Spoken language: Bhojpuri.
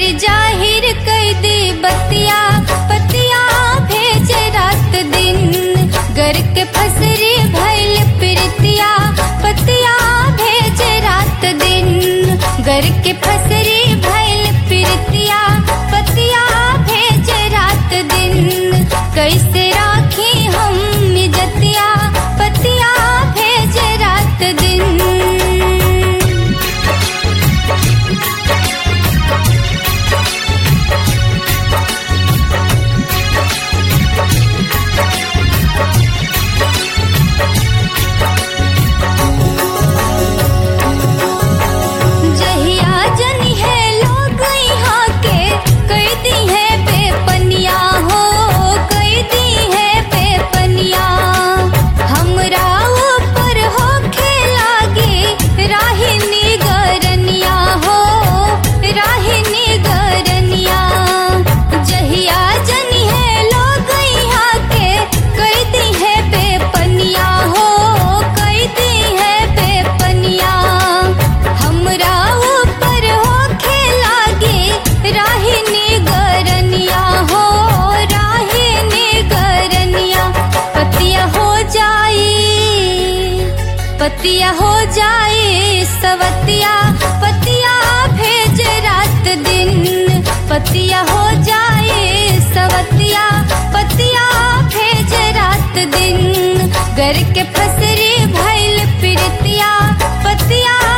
जाहिर कई दी बतिया, पतिया भेजे रात दिन। घर के फसरी भइल प्रीतिया, पतिया भेजे रात दिन। घर के फसरी भइल प्रीतिया, पतिया भेजे रात दिन। कैसे राखी हम इज्जतिया, पतिया भेजे रात दिन। जहिया जनी है लोग यहाँ के, कई दी है बेपनिया हो, कई दी है बेपनिया। हमरा ऊपर हो खेलागी राहिनी गरनिया हो, राहिनी गरनिया। जहिया जनी है लोग यहाँ के, कई दी है बेपनिया हो, कई दी है बेपनिया। हमरा ऊपर हो खेलागी राहिनी गरनिया हो, राहिनी गरनिया। पतिया हो जाई, पतिया हो जाई सवतिया, पतिया भेजे रात दिन। पतिया हो जाई सवतिया, पतिया भेजे रात दिन। घर के फसरी भइल प्रीतिया, पतिया